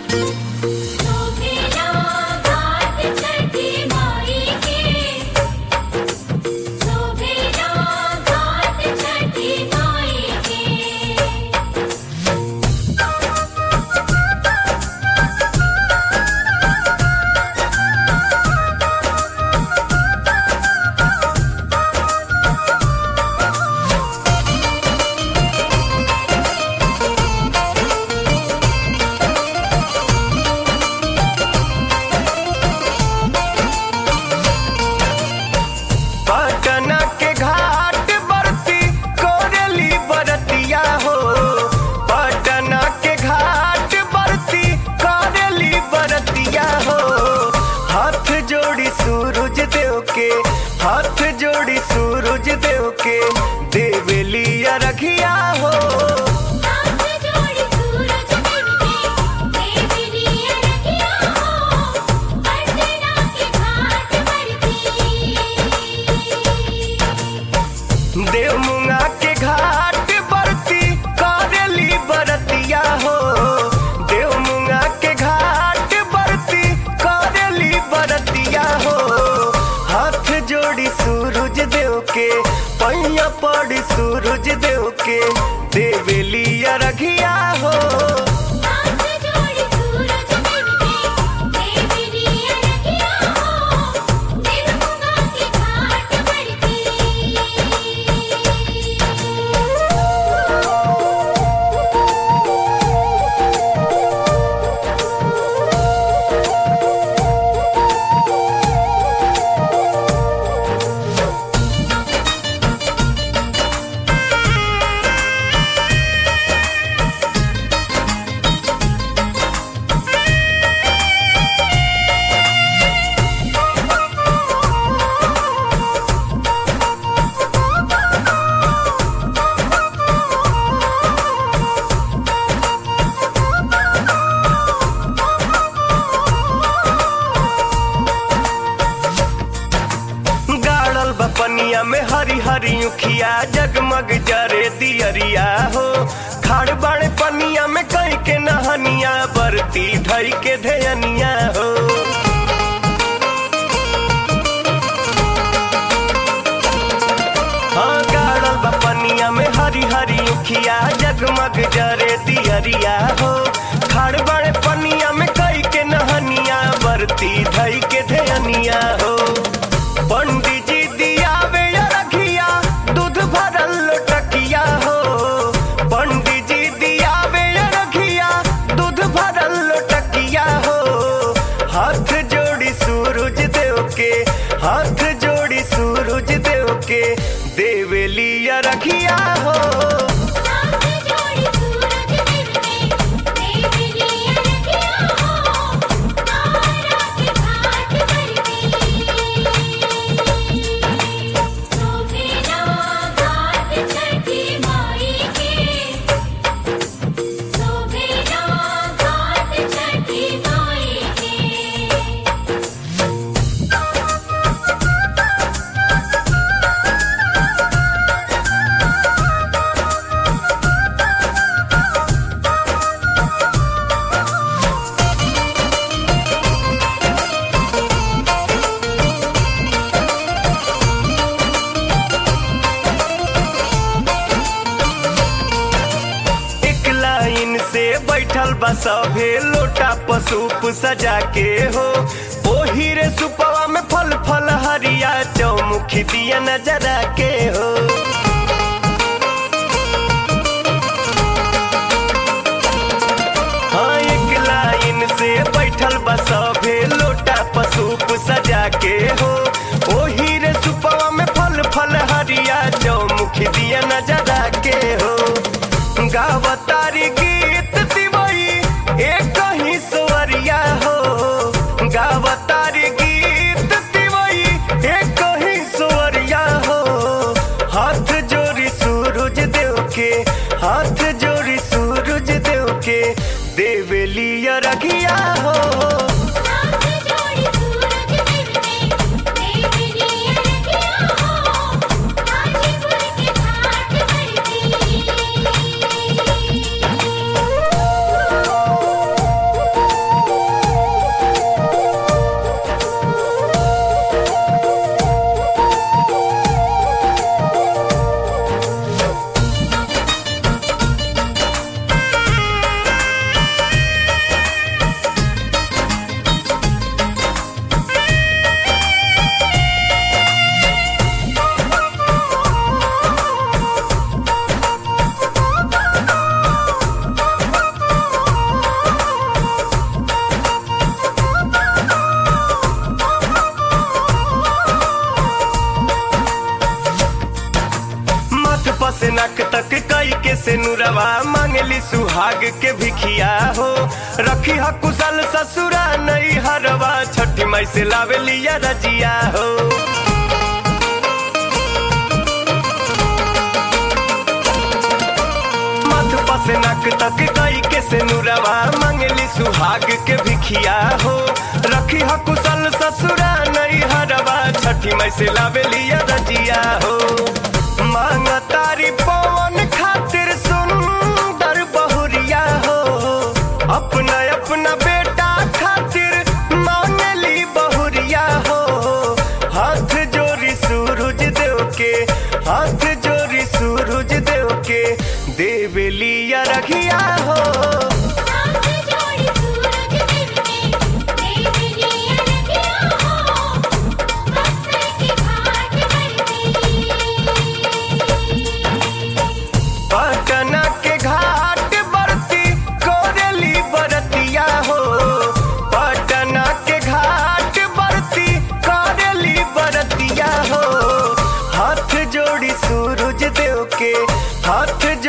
शोभेला घाट छठी माई के, शोभेला घाट छठी माई के। पटना के घाट बरती कोरेली बरतिया हो, पटना के घाट बरती कोरेली बरतिया हो। हाथ जोड़ी सूरज देव के, हाथ जोड़ी सूरज देव के, देवेली अरघिया हो। हाथ जोड़ी सूरज देव के, देवेली अरघिया हो। पटना के घाट बरती, देवमुंगा के घाट बरती करेली बरतिया हो, देवमुंगा के घाट बरती करेली बरतिया हो। हाथ जोड़ी सूरज देव के, पैया पड़ी सूरज देव के, देवेली अरघिया हो। हाथ जोड़ी सूरज देव के, देवेली अरघिया हो। देवमुंगा के घाट बरती। गाड़ल बपनिया में हरी हरी उखिया, जगमग जरे दियरिया हो। खाड़ बाड़े पनिया में कई के नहनिया, बरती धई के धेयनिया हो। हाँ गाड़ल बपनिया में हरी हरी उखिया, जगमग जरे दियरिया हो। खाड़ बाड़े पनिया में कई के नहनिया, बरती धई के धेयनिया हो। पंडित जी दियावे अरघिया, दूध भरल लोटकिया हो। पंडित जी दियावे अरघिया, दूध भरल लोटकिया हो। हाथ जोड़ी सूरज देव के, हाथ जोड़ी सूरज देव के, देवेली अरघिया हो। हाथ जोड़ी सूरज देव के, देवेली अरघिया हो। तारा के घाट बरती, शोभेला घाट छठी माई के, शोभेला घाट छठी माई के। एक लाइन से बैठल बा सभे, लोटा पसूप सजा के हो। ओही रे सुपवा में फल फल हरिया, चौमुखी दिया नजरा के हो। हाँ एक लाइन से बैठल बा सभे, लोटा पसूप सजा के हो। ओही रे सुपवा में फल फल हरिया, चौमुखी दिया नजरा के हो। गावतारी गीत दिवई एक ही स्वरिया हो, गावतारी गीत दिवई एक ही स्वरिया हो। हाथ जोड़ी सूरज देव के, हाथ जोड़ी सूरज देव के, देवेली अरघिया हो। हाथ जोड़ी सूरज देव के, देवेली अरघिया हो। गाजीपुर के घाट बरती, सुहाग के भिखिया हो। रखी ह कुशल ससुरा नहीं हरवा, छठी माई से लावे लिया रजिया हो। मथ पस नक तक गई के से नुरवा, मंगली सुहाग के भिखिया हो। रखी ह कुशल ससुरा नहीं हरवा, छठी माई से लावे लिया रजिया हो। मांग तारी पवन खातिर सुंदर बहुरिया हो, अपना अपना बेटा खातिर मांगली बहुरिया हो। हाथ जोड़ी सूरज देव के, हाथ जोड़ी सूरज देव के, देवलिया रखिया हो। पटना के घाट बरती कोरेली बरतिया हो, पटना के घाट बरती कोरेली बरतिया हो। हाथ जोड़ी सूरज देव के, हाथ